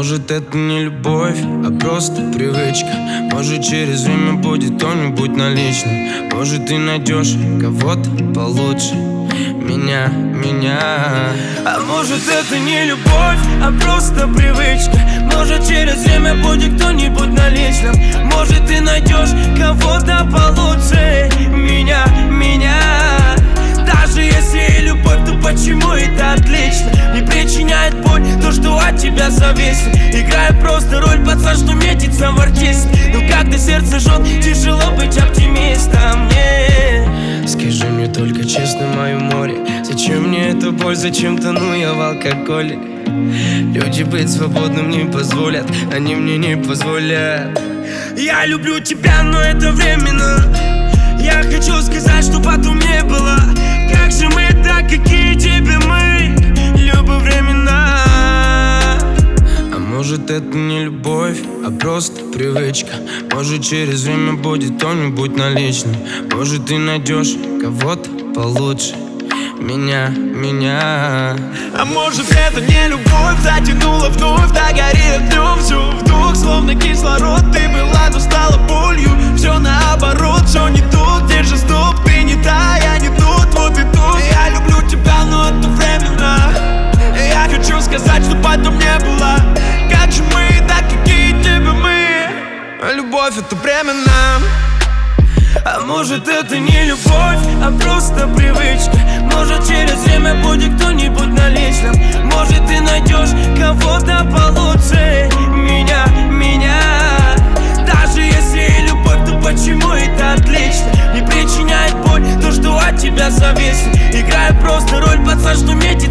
может это не любовь, а просто привычка. Может через время будет кто-нибудь на личном. Может ты найдешь кого-то получше меня. А может это не любовь, а просто привычка. Может через время будет кто-нибудь на личном. Может ты найдешь кого-то получше меня. Даже если и любовь, то почему это отлично? Не причиняет боль то, что от тебя зависит. Играю просто роль пацан, что метится в артист. Но когда сердце жжет, тяжело быть оптимистом. Скажи мне только честно, мое море, зачем мне эта боль, зачем тону я в алкоголе? Люди быть свободным не позволят, они мне не позволят. Я люблю тебя, но это временно. Я хочу сказать, что потом не было. Как же мы так, какие тебе мы? Любовь времена. А может это не любовь, а просто привычка. Может через время будет кто-нибудь на личном. Может ты найдешь кого-то получше меня. А может это не любовь, затянула вновь, догорит днем, все вдох, словно кислород. Ты была, но стала болью, все наоборот, все не то, где же стоп, ты не та, я не тот, вот и тот. Я люблю тебя, но это временно. Я хочу сказать, что потом не было. Как же мы, так какие тебе мы? Любовь это временно. А может это не любовь, а просто привычка. Может через время будет кто-нибудь на личном. Может ты найдешь кого-то получше меня. Даже если и любовь, то почему это отлично? Не причиняет боль то, что от тебя зависит. Играю просто роль пацан, что метит